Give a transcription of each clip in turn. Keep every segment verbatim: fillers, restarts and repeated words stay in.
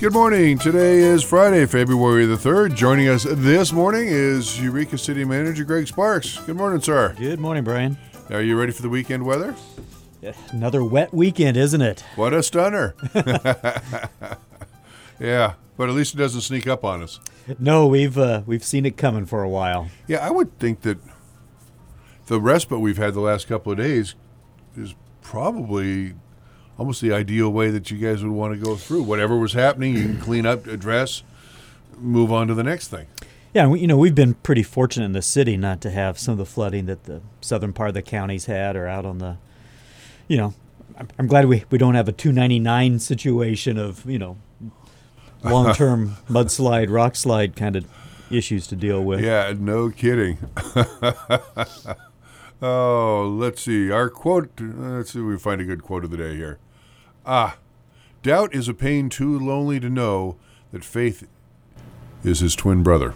Good morning. Today is Friday, February the third. Joining us this morning is Eureka City Manager Greg Sparks. Good morning, sir. Good morning, Brian. Are you ready for the weekend weather? Another wet weekend, isn't it? What a stunner. Yeah, but at least it doesn't sneak up on us. No, we've uh, we've seen it coming for a while. Yeah, I would think that the respite we've had the last couple of days is probably almost the ideal way that you guys would want to go through. Whatever was happening, you can clean up, address, move on to the next thing. Yeah, we, you know, we've been pretty fortunate in the city not to have some of the flooding that the southern part of the counties had or out on the, you know, I'm, I'm glad we, we don't have a two ninety-nine situation of, you know, long-term mudslide, rock slide kind of issues to deal with. Yeah, no kidding. Oh, let's see. Our quote, let's see if we find a good quote of the day here. Ah, doubt is a pain too lonely to know that faith is his twin brother.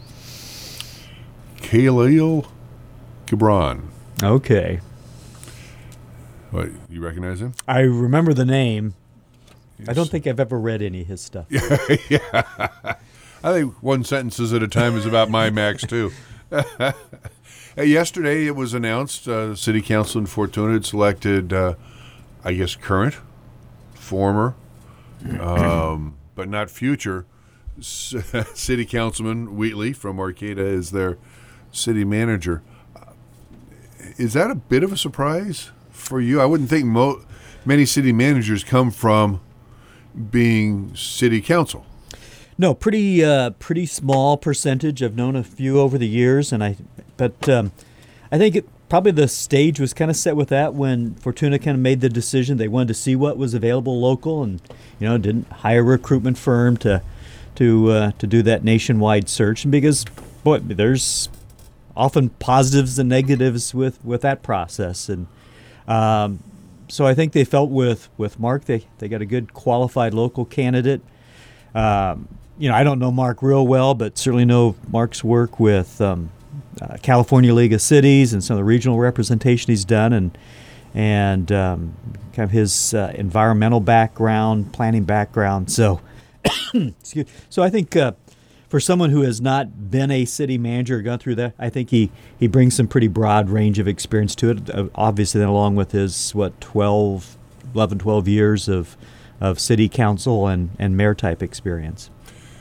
Khalil Gibran. Okay. What, you recognize him? I remember the name. Yes. I don't think I've ever read any of his stuff. Yeah, yeah. I think one sentences at a time is about my max, too. Yesterday, it was announced uh, the City Council in Fortuna had selected, uh, I guess, current, former, um, but not future, C- City Councilman Wheatley from Arcata as their city manager. Uh, is that a bit of a surprise for you? I wouldn't think mo- many city managers come from being city council. No, pretty uh, pretty small percentage. I've known a few over the years, and I, but um, I think it, probably the stage was kind of set with that when Fortuna kind of made the decision. They wanted to see what was available local, and you know didn't hire a recruitment firm to to uh, to do that nationwide search. And because boy, there's often positives and negatives with, with that process, and um, so I think they felt with with Mark they they got a good qualified local candidate. Um, You know, I don't know Mark real well, but certainly know Mark's work with um, uh, California League of Cities and some of the regional representation he's done, and and um, kind of his uh, environmental background, planning background. So, excuse. So I think uh, for someone who has not been a city manager or gone through that, I think he, he brings some pretty broad range of experience to it. Uh, obviously, then along with his what twelve, eleven, twelve years of of city council and and mayor type experience.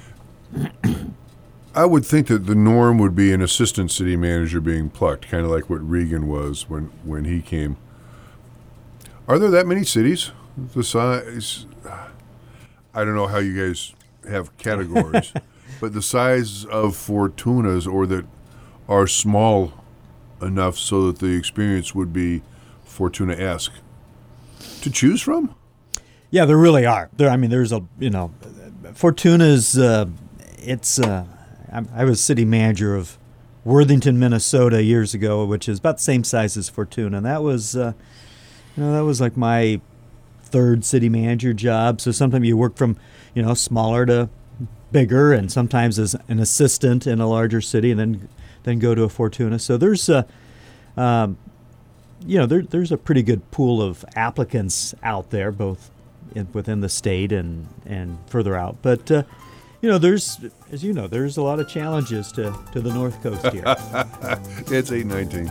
I would think that the norm would be an assistant city manager being plucked, kind of like what Regan was when, when he came. Are there that many cities the size? I don't know how you guys have categories, but the size of Fortunas or that are small enough so that the experience would be Fortuna-esque to choose from? Yeah, there really are. There, I mean, there's a, you know, Fortuna's, uh, it's, uh, I, I was city manager of Worthington, Minnesota years ago, which is about the same size as Fortuna. And that was, uh, you know, that was like my third city manager job. So sometimes you work from, you know, smaller to bigger, and sometimes as an assistant in a larger city, and then then go to a Fortuna. So there's, uh, um, you know, there, there's a pretty good pool of applicants out there, both in, within the state and, and further out. But, uh, you know, there's, as you know, there's a lot of challenges to, to the North Coast here. It's eight nineteen.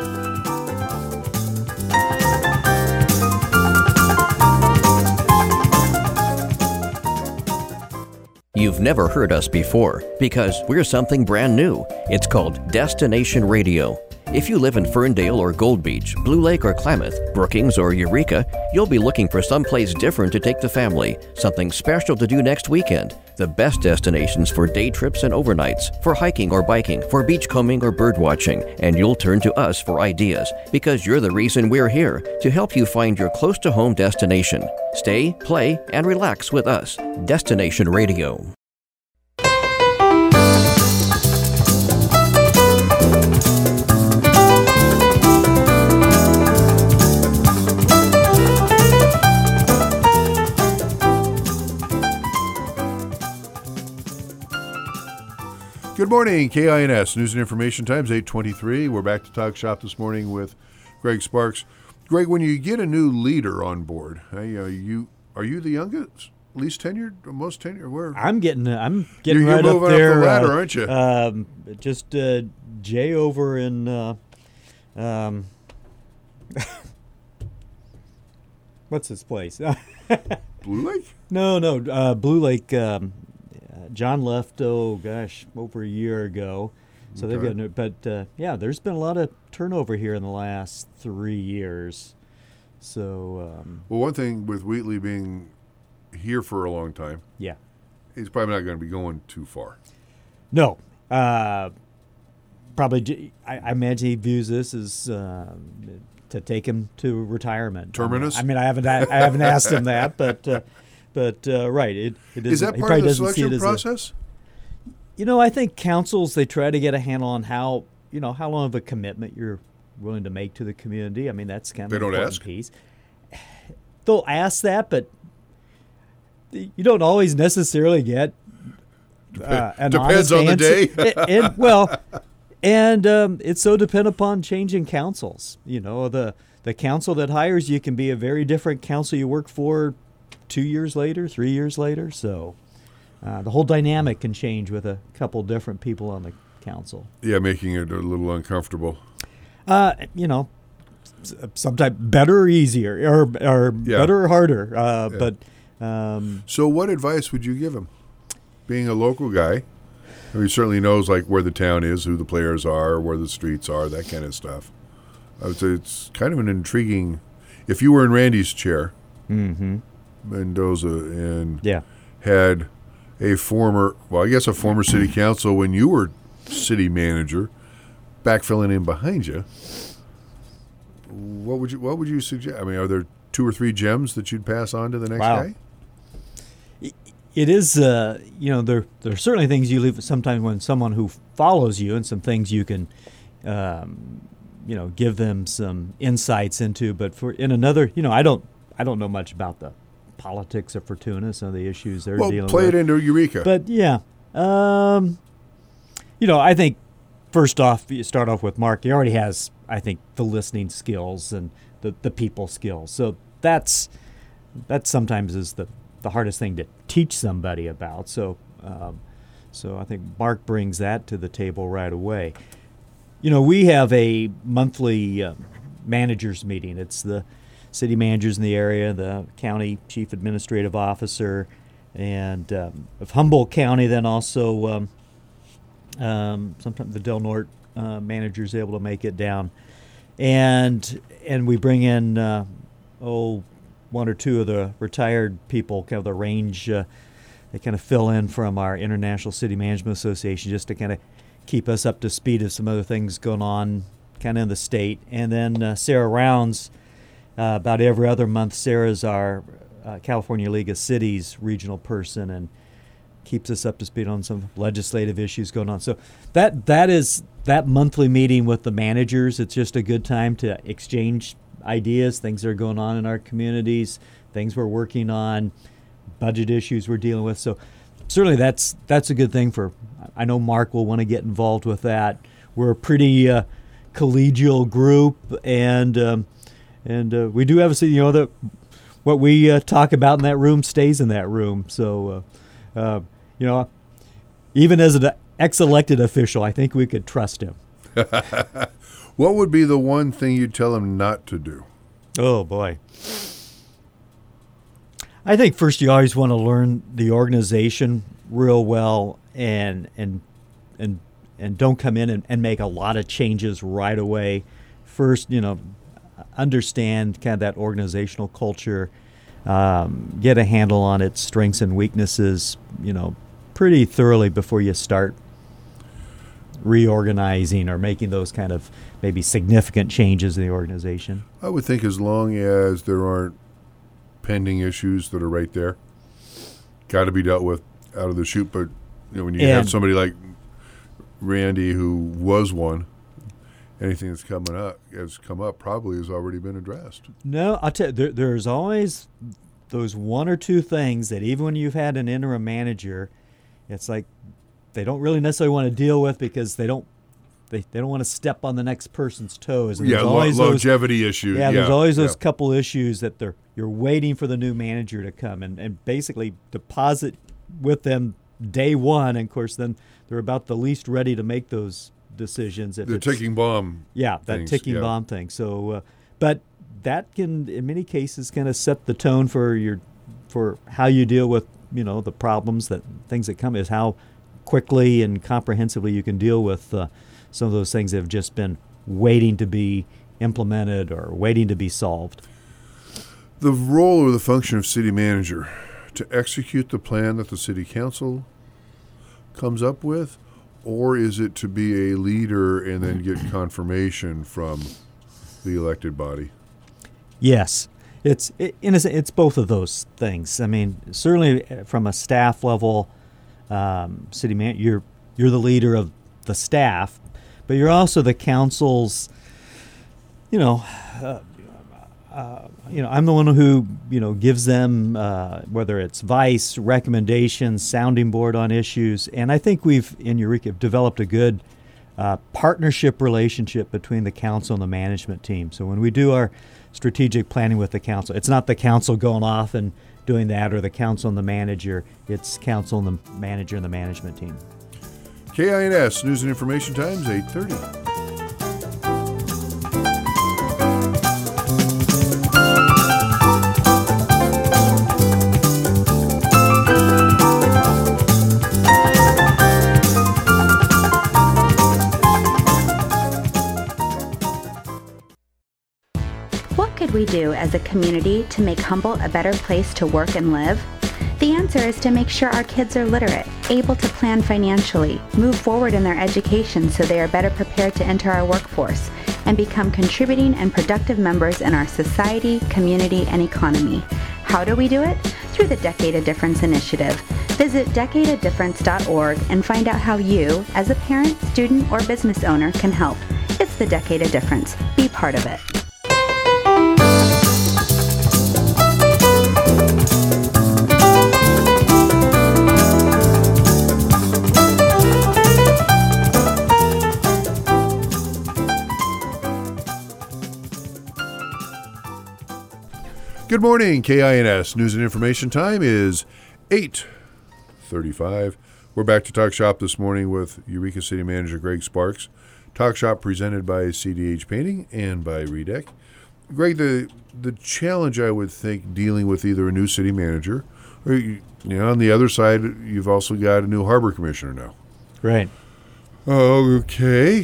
You've never heard us before because we're something brand new. It's called Destination Radio. If you live in Ferndale or Gold Beach, Blue Lake or Klamath, Brookings or Eureka, you'll be looking for someplace different to take the family, something special to do next weekend. The best destinations for day trips and overnights, for hiking or biking, for beachcombing or birdwatching, and you'll turn to us for ideas because you're the reason we're here, to help you find your close-to-home destination. Stay, play, and relax with us. Destination Radio. Good morning, K I N S News and Information Times, eight twenty-three. We're back to Talk Shop this morning with Greg Sparks. Greg, when you get a new leader on board, hey, uh, you are you the youngest least tenured, most tenured? Where? I'm getting, uh, I'm getting You're, right you're up moving there. up the ladder, uh, aren't you? Um, just uh, Jay over in, uh, um, what's his place? Blue Lake? No, no, uh, Blue Lake. Um, uh, John left. Oh gosh, over a year ago. So they've Okay. got, but uh, yeah, there's been a lot of turnover here in the last three years. So um, Well, one thing with Wheatley being here for a long time, yeah, he's probably not going to be going too far. no, uh, probably. j- I, I imagine he views this as uh, to take him to retirement. Terminus? I mean, I haven't, I haven't asked him that, but, uh, but uh, right, it, it Is isn't- that he part probably of the doesn't see selection it as a- process? You know, I think councils, they try to get a handle on how, you know, how long of a commitment you're willing to make to the community. I mean, that's kind of They an don't important ask? piece. They'll ask that, but you don't always necessarily get uh, an Depends honest on the answer. day. and, and- well, and um, it's so dependent upon changing councils. You know, the the council that hires you can be a very different council you work for two years later, three years later. So uh, the whole dynamic can change with a couple different people on the council. Yeah, making it a little uncomfortable. Uh, you know, sometimes better or easier, or or Yeah. better or harder. Uh, Yeah. But um, So what advice would you give him? Being a local guy, he certainly knows like where the town is, who the players are, where the streets are, that kind of stuff. I would say it's kind of an intriguing. If you were in Randy's chair, mm-hmm. Mendoza, and yeah, had a former, well, I guess a former city council when you were city manager, backfilling in behind you, what would you what would you suggest? I mean, are there two or three gems that you'd pass on to the next Wow. guy? it is. Uh, you know, there there are certainly things you leave sometimes when someone who follows you, and some things you can, um, you know, give them some insights into. But for in another, you know, I don't I don't know much about the politics of Fortuna, some of the issues they're Well, dealing play with. it into Eureka. But yeah, um, you know, I think first off, you start off with Mark. He already has, I think, the listening skills and the, the people skills. So that's that sometimes is the, the hardest thing to teach somebody about. So um, so I think Mark brings that to the table right away. You know, we have a monthly uh, managers meeting. It's the city managers in the area, the county chief administrative officer, and um, of Humboldt County, then also um, um, sometimes the Del Norte uh, manager's able to make it down, and and we bring in uh, oh one or two of the retired people, kind of the range. Uh, they kind of fill in from our International City Management Association just to kind of keep us up to speed of some other things going on, kind of in the state. And then uh, Sarah Rounds, uh, about every other month. Sarah's our uh, California League of Cities regional person and keeps us up to speed on some legislative issues going on. So that that is that monthly meeting with the managers. It's just a good time to exchange ideas, things that are going on in our communities, things we're working on, budget issues we're dealing with. So certainly that's that's a good thing for. I know Mark will want to get involved with that. We're a pretty uh, collegial group, and um, and uh, we do have a you know that what we uh, talk about in that room stays in that room. So uh, uh, you know, even as an ex-elected official, I think we could trust him. What would be the one thing you'd tell him not to do? Oh boy. I think first you always want to learn the organization real well and and and and don't come in and, and make a lot of changes right away. First, you know, understand kind of that organizational culture, um, get a handle on its strengths and weaknesses, you know, pretty thoroughly before you start reorganizing or making those kind of maybe significant changes in the organization. I would think as long as there aren't pending issues that are right there, got to be dealt with out of the chute. But you know, when you And- have somebody like Randy who was one, anything that's coming up has come up probably has already been addressed. No, I'll tell you, there, there's always those one or two things that even when you've had an interim manager, it's like they don't really necessarily want to deal with because they don't they, they don't want to step on the next person's toes. And Yeah, there's lo- always those- longevity issue. Yeah, Yeah, there's always those yeah. couple issues that they're you're waiting for the new manager to come and, and basically deposit with them day one. And of course, then they're about the least ready to make those decisions. If The it's- ticking bomb. Yeah, that things, ticking yeah. bomb thing. So, uh, but that can, in many cases, kind of set the tone for your for how you deal with you know the problems that things that come is how quickly and comprehensively you can deal with uh, some of those things that have just been waiting to be implemented or waiting to be solved. The role or the function of city manager to execute the plan that the city council comes up with, or is it to be a leader and then get confirmation from the elected body? Yes, it's it, in a, sen- it's both of those things. I mean, certainly from a staff level, um, city man, you're you're the leader of the staff, but you're also the council's. You know, uh, uh, you know, I'm the one who you know gives them uh, whether it's advice, recommendations, sounding board on issues, and I think we've in Eureka developed a good uh, partnership relationship between the council and the management team. So when we do our strategic planning with the council, it's not the council going off and doing that, or the council and the manager. It's council and the manager and the management team. K I N S News and Information Times, eight thirty. What could we do as a community to make Humboldt a better place to work and live? The answer is to make sure our kids are literate, able to plan financially, move forward in their education so they are better prepared to enter our workforce, and become contributing and productive members in our society, community, and economy. How do we do it? Through the Decade of Difference initiative. Visit decade of difference dot org and find out how you, as a parent, student, or business owner, can help. It's the Decade of Difference. Be part of it. Good morning, K I N S News and Information Time is eight thirty-five. We're back to Talk Shop this morning with Eureka City Manager Greg Sparks. Talk Shop presented by C D H Painting and by Redec. Greg, the the challenge I would think dealing with either a new city manager or, you know, on the other side, you've also got a new harbor commissioner now. Right. Okay.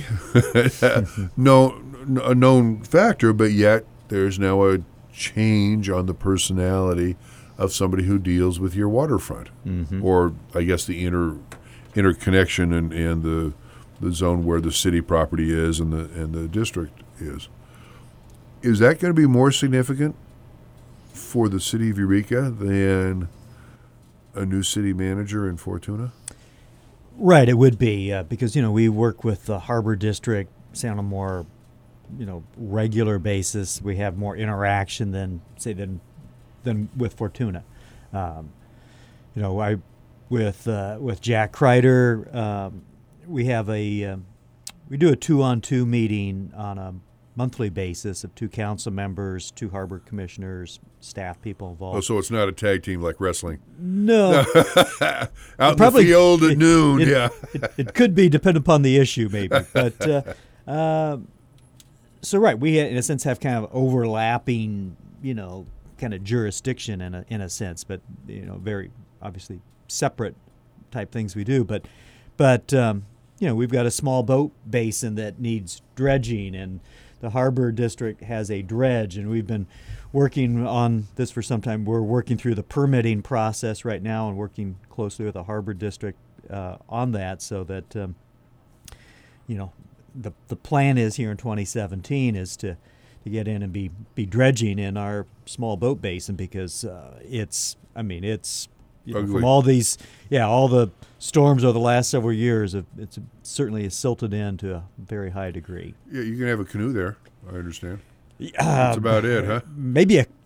no, a known factor, but yet there's now a change on the personality of somebody who deals with your waterfront, Mm-hmm. or I guess the inter interconnection and, and the the zone where the city property is and the and the district is. Is that going to be more significant for the city of Eureka than a new city manager in Fortuna? Right, it would be uh, because you know we work with the Harbor District, say on a more, you know, regular basis. We have more interaction than say than than with Fortuna. Um, you know, I with uh, with Jack Kreider, um, we have a um, we do a two-on-two meeting on a monthly basis of two council members, two harbor commissioners, staff people involved. Oh, so it's not a tag team like wrestling. No, Out probably- in the field at it- noon, it, yeah. it, it could be depending upon the issue, maybe. But uh, uh, so right, we in a sense have kind of overlapping, you know, kind of jurisdiction in a in a sense, but you know, very obviously separate type things we do. But but um, you know, we've got a small boat basin that needs dredging, and the Harbor District has a dredge, and we've been working on this for some time. We're working through the permitting process right now and working closely with the Harbor District uh, on that so that, um, you know, the the plan is here in twenty seventeen is to, to get in and be, be dredging in our small boat basin because uh, it's, I mean, it's, you know, Ugly. from all these, yeah, all the storms over the last several years, it- it's certainly silted in to a very high degree. Yeah, you can have a canoe there, I understand. Uh, That's about it, huh? Maybe a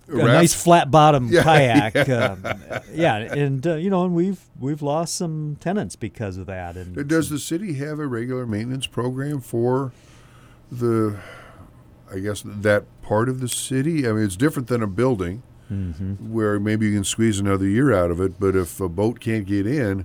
a nice flat bottom Yeah, kayak. yeah. Um, yeah, and uh, you know, and we've we've lost some tenants because of that. And Does the city have a regular maintenance program for the, I guess, that part of the city? I mean, it's different than a building mm-hmm. where maybe you can squeeze another year out of it, but if a boat can't get in,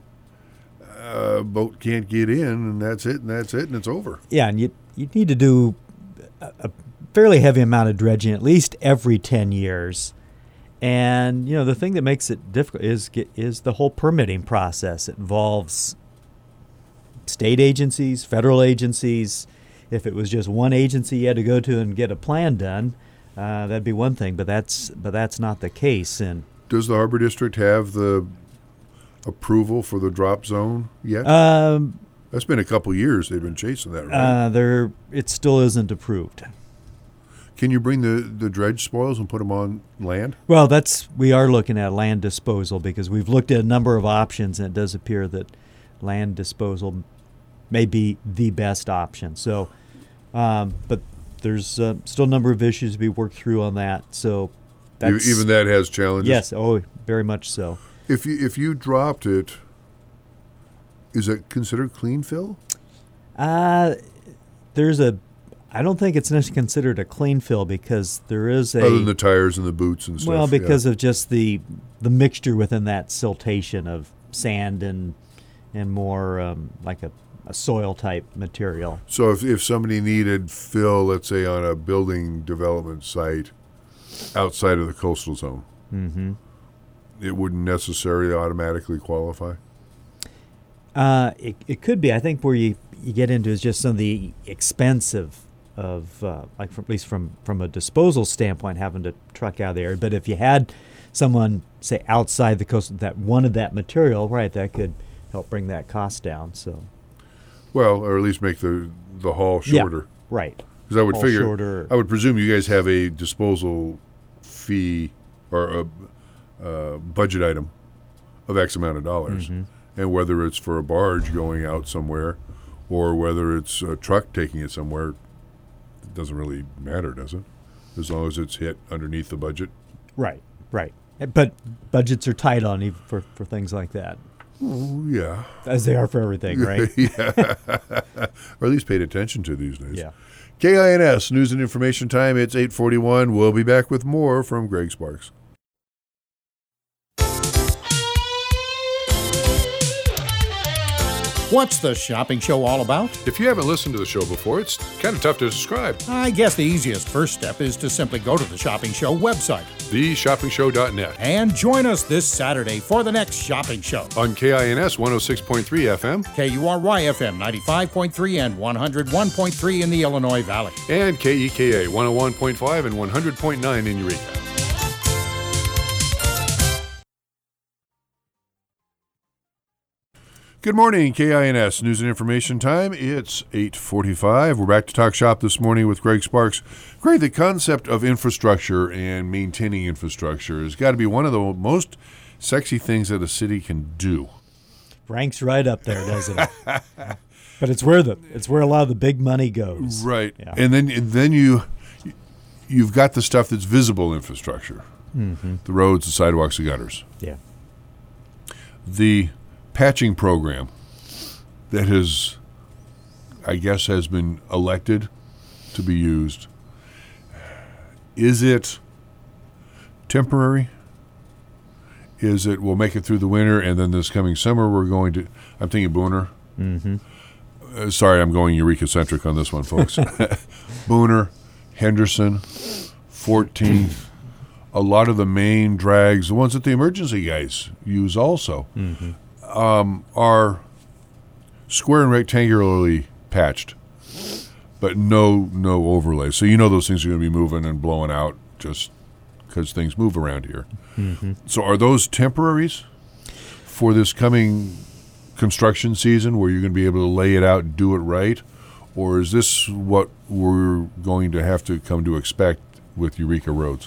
a boat can't get in, and that's it, and that's it, and it's over. Yeah, and you you need to do a, a fairly heavy amount of dredging at least every ten years. And you know, the thing that makes it difficult is get, is the whole permitting process. It involves state agencies, federal agencies. If it was just one agency you had to go to and get a plan done, uh, that'd be one thing. But that's but that's not the case. And Does the Harbor District have the approval for the drop zone yet? um, That's been a couple years they've been chasing that, right? uh, there it still isn't approved. Can you bring the, the dredge spoils and put them on land? Well, that's we are looking at land disposal because we've looked at a number of options, and it does appear that land disposal may be the best option. So, um, but there's uh, still a number of issues to be worked through on that. So, that's, Even that has challenges? yes, oh, very much so. If you if you dropped it, is it considered clean fill? Uh, there's a, I don't think it's necessarily considered a clean fill because there is a Other than the tires and the boots and stuff. well because yeah. of just the the mixture within that siltation of sand and and more um, like a, a soil type material. So if if somebody needed fill, let's say on a building development site outside of the coastal zone, Mm-hmm. it wouldn't necessarily automatically qualify? Uh, it, it could be. I think where you, you get into is just some of the expense of, of uh, like from, at least from, from a disposal standpoint, having to truck out of the area. But if you had someone, say, outside the coast that wanted that material, right, that could help bring that cost down. So, Well, or at least make the, the haul shorter. Yeah, right. Because I would Haul figure, shorter. I would presume you guys have a disposal fee or a, a budget item of X amount of dollars. Mm-hmm. And whether it's for a barge going out somewhere or whether it's a truck taking it somewhere, it doesn't really matter, does it? As long as it's hit underneath the budget. Right, right. But budgets are tight on even for, for things like that, Oh, yeah. as they are for everything, right? yeah. Or at least paid attention to these days. Yeah. K I N S, News and Information Time. It's eight forty-one. We'll be back with more from Greg Sparks. What's the shopping show all about? If you haven't listened to the show before, it's kind of tough to describe. I guess the easiest first step is to simply go to the Shopping Show website the shopping show dot net. and join us this Saturday for the next shopping show. On K I N S one oh six point three F M K U R Y F M ninety-five point three and one oh one point three in the Illinois Valley. and K E K A one oh one point five and one hundred point nine in Eureka. Good morning, K I N S News and Information Time. It's eight forty-five. We're back to Talk Shop this morning with Greg Sparks. Greg, the concept of infrastructure and maintaining infrastructure has got to be one of the most sexy things that a city can do. Ranks right up there, doesn't it? But it's where the it's where a lot of the big money goes. Right. Yeah. And then and then you you've got the stuff that's visible infrastructure. Mm-hmm. The roads, the sidewalks, the gutters. Yeah. The patching program that has, I guess, has been elected to be used. Is it temporary? Is it we'll make it through the winter and then this coming summer we're going to, I'm thinking Booner. Mm-hmm. Uh, sorry, I'm going Eureka-centric on this one, folks. Booner, Henderson, fourteenth, a lot of the main drags, the ones that the emergency guys use also, Mm-hmm. um, are square and rectangularly patched, but no no overlay. So you know those things are going to be moving and blowing out just because things move around here. Mm-hmm. So are those temporaries for this coming construction season where you're going to be able to lay it out and do it right? Or is this what we're going to have to come to expect with Eureka roads?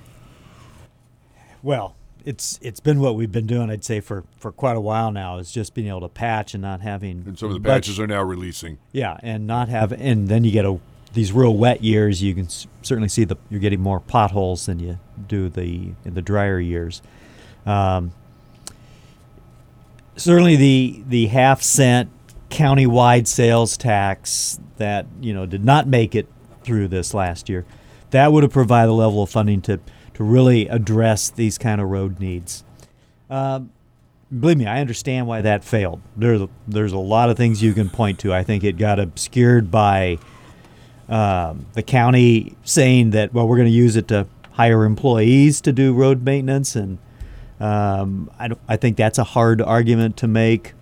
Well, it's it's been what we've been doing, I'd say, for, for quite a while now, is just being able to patch and not having. And some of the but- patches are now releasing. Yeah, and not have, and then you get a these real wet years, you can s- certainly see the you're getting more potholes than you do the in the drier years. Um, certainly, the the half cent county-wide sales tax that you know did not make it through this last year, that would have provided a level of funding to to really address these kind of road needs. Um, believe me, I understand why that failed. There's a, there's a lot of things you can point to. I think it got obscured by um, the county saying that, well, we're going to use it to hire employees to do road maintenance, and um, I, don't, I think that's a hard argument to make.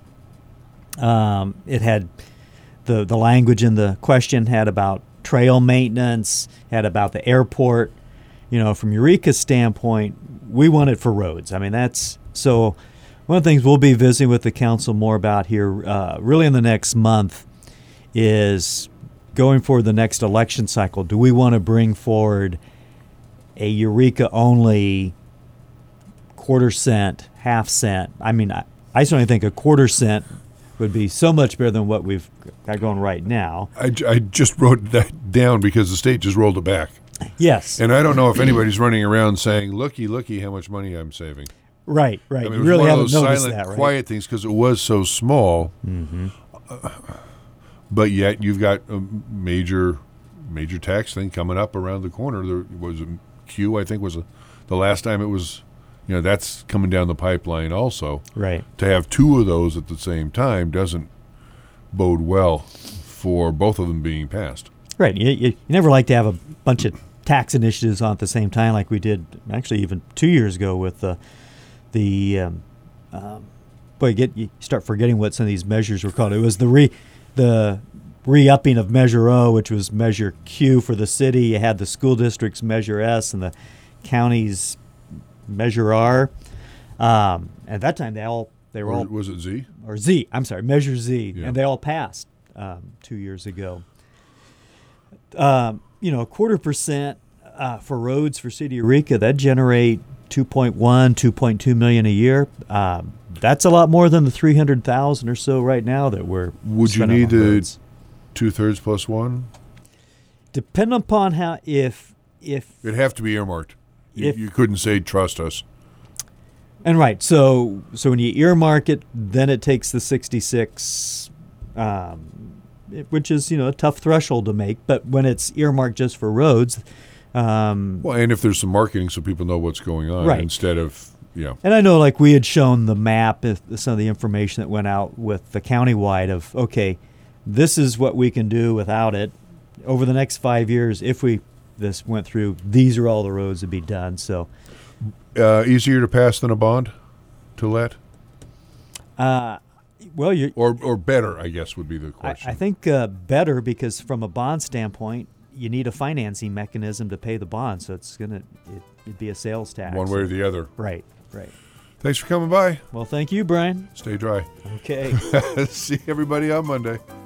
Um, it had the the language in the question had about trail maintenance, had about the airport. You know, from Eureka's standpoint, we want it for roads. I mean, that's so. One of the things we'll be visiting with the council more about here, uh, really in the next month, is going forward the next election cycle. Do we want to bring forward a Eureka-only quarter cent, half cent? I mean, I, I certainly think a quarter cent would be so much better than what we've got going right now. I, I just wrote that down because the state just rolled it back. Yes. And I don't know if anybody's running around saying, looky, looky how much money I'm saving. Right, right. I mean, it You was really one of haven't those noticed silent, that, right? quiet things because it was so small. Mm-hmm. Uh, but yet you've got a major, major tax thing coming up around the corner. There was a Q, I think, was a, the last time it was. You know, that's coming down the pipeline also. Right. To have two of those at the same time doesn't bode well for both of them being passed. Right. You, you, you never like to have a bunch of tax initiatives on at the same time, like we did actually even two years ago with the the. Um, um, boy, you get you start forgetting what some of these measures were called. It was the re the re-upping of Measure O, which was Measure Q for the city. You had the school district's Measure S and the county's Measure R. Um, at that time, they all they were Or all was it Z? or Z. I'm sorry, Measure Z, Yeah. and they all passed um, two years ago. Um, you know, a quarter percent uh, for roads for City of Eureka, that generate two point one, two point two million a year. Um, that's a lot more than the three hundred thousand or so right now that we're Would you spending need on the roads. two thirds plus one? Depending upon how if if It'd have to be earmarked. You, If- you couldn't say trust us. and right, so so when you earmark it, then it takes the sixty-six, um, it- which is you know a tough threshold to make. But when it's earmarked just for roads, um, Well, and if there's some marketing so people know what's going on Right. instead of, you know. and I know like we had shown the map, if- some of the information that went out with the countywide of okay, this is what we can do without it over the next five years. If we this went through, these are all the roads to be done. So. Uh, easier to pass than a bond to let? Uh, well, you Or or better, I guess, would be the I, question. I think uh, better because from a bond standpoint, you need a financing mechanism to pay the bond. So it's gonna it, it'd be a sales tax. One way or the other. Right, right. Thanks for coming by. Well, thank you, Brian. Stay dry. Okay. See everybody on Monday.